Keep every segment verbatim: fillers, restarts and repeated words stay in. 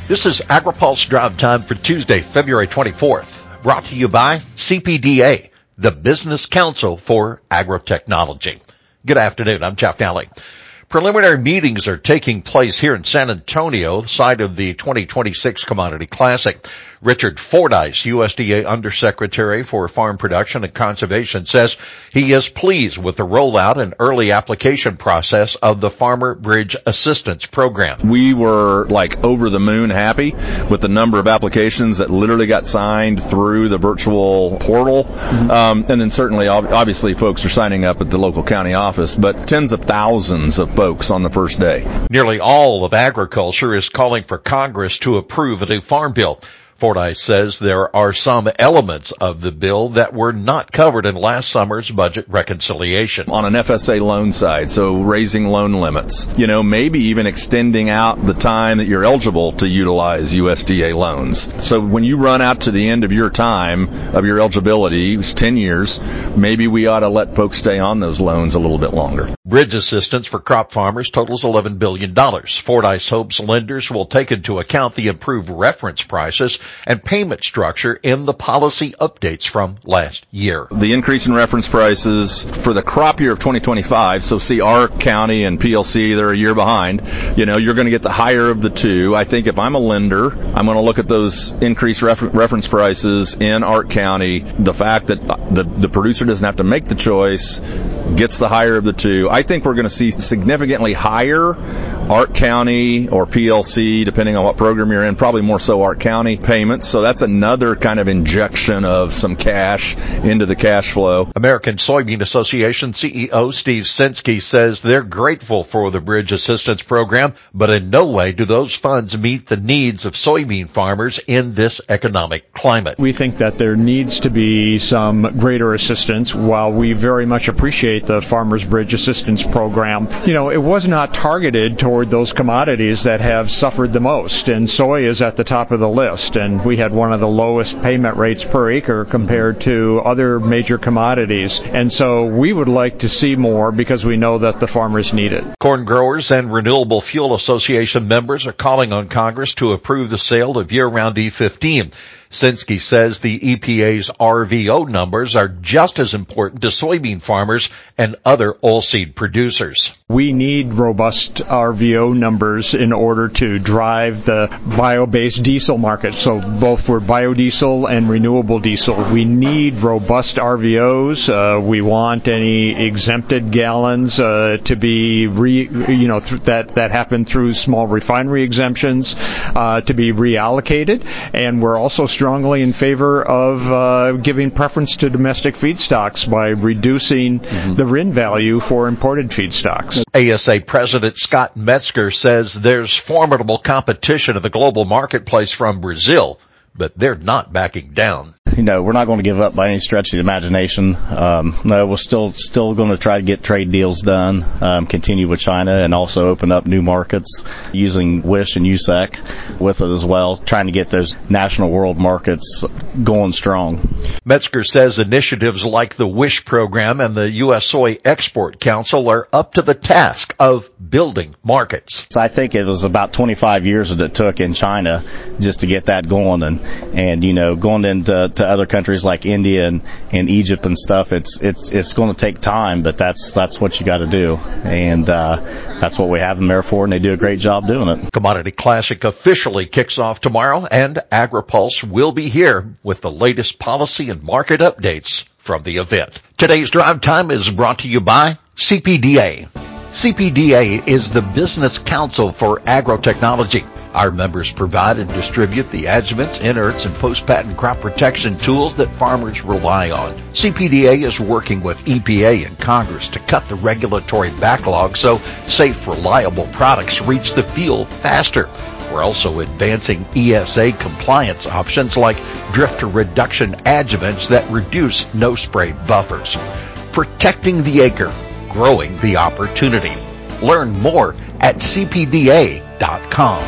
This is AgriPulse Drive Time for Tuesday, February twenty-fourth, brought to you by C P D A, the Business Council for Agrotechnology. Good afternoon, I'm Jeff Nally. Preliminary meetings are taking place here in San Antonio, site of the twenty twenty-six Commodity Classic. Richard Fordyce, U S D A Undersecretary for Farm Production and Conservation, says he is pleased with the rollout and early application process of the Farmer Bridge Assistance Program. We were like over the moon happy with the number of applications that literally got signed through the virtual portal. Mm-hmm. Um, and then certainly, obviously, folks are signing up at the local county office, but tens of thousands of folks on the first day. Nearly all of agriculture is calling for Congress to approve a new farm bill. Fordyce says there are some elements of the bill that were not covered in last summer's budget reconciliation. On an F S A loan side, so raising loan limits, you know, maybe even extending out the time that you're eligible to utilize U S D A loans. So when you run out to the end of your time, of your eligibility, it's ten years, maybe we ought to let folks stay on those loans a little bit longer. Bridge assistance for crop farmers totals eleven billion dollars. Fordyce hopes lenders will take into account the improved reference prices and payment structure in the policy updates from last year. The increase in reference prices for the crop year of twenty twenty-five, so see our county and P L C, they're a year behind. You know, you're going to get the higher of the two. I think if I'm a lender, I'm going to look at those increased refer- reference prices in Ark County. The fact that the, the producer doesn't have to make the choice, gets the higher of the two. I think we're going to see significantly higher Ark County or P L C, depending on what program you're in, probably more so Ark County payments. So that's another kind of injection of some cash into the cash flow. American Soybean Association C E O Steve Censky says they're grateful for the Bridge Assistance Program, but in no way do those funds meet the needs of soybean farmers in this economic climate. We think that there needs to be some greater assistance. While we very much appreciate the Farmers Bridge Assistance Program, you know, it was not targeted toward those commodities that have suffered the most, and soy is at the top of the list, and we had one of the lowest payment rates per acre compared to other major commodities. And so we would like to see more because we know that the farmers need it. Corn growers and Renewable Fuel Association members are calling on Congress to approve the sale of year-round E fifteen. Censky says the E P A's R V O numbers are just as important to soybean farmers and other oilseed producers. We need robust R V O numbers in order to drive the bio-based diesel market. So both for biodiesel and renewable diesel, we need robust R V Os. Uh, we want any exempted gallons uh, to be, re, you know, th- that that happen through small refinery exemptions uh, to be reallocated, and we're also strongly in favor of uh, giving preference to domestic feedstocks by reducing mm-hmm. the R I N value for imported feedstocks. A S A President Scott Metzger says there's formidable competition in the global marketplace from Brazil, but they're not backing down. You know, we're not going to give up by any stretch of the imagination. Um, no, we're still still going to try to get trade deals done, um, continue with China, and also open up new markets using WISH and U S E C with it as well, trying to get those national world markets going strong. Metzger says initiatives like the WISH program and the U S Soy Export Council are up to the task of building markets. So I think it was about twenty-five years that it took in China just to get that going, and, and you know, going into to other countries like India and, and Egypt and stuff, it's it's it's going to take time, but that's that's what you got to do, and uh, that's what we have them there for, and they do a great job doing it. Commodity Classic officially kicks off tomorrow, and AgriPulse will be here with the latest policy and market updates from the event. Today's Drive Time is brought to you by C P D A. C P D A is the Business Council for Agrotechnology. Our members provide and distribute the adjuvants, inerts, and post-patent crop protection tools that farmers rely on. C P D A is working with E P A and Congress to cut the regulatory backlog so safe, reliable products reach the field faster. We're also advancing E S A compliance options like drifter reduction adjuvants that reduce no-spray buffers. Protecting the acre, growing the opportunity. Learn more at C P D A dot com.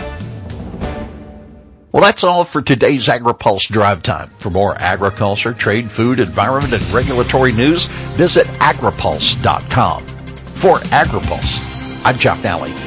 Well, that's all for today's AgriPulse Drive Time. For more agriculture, trade, food, environment, and regulatory news, visit agri pulse dot com. For AgriPulse, I'm Jeff Nally.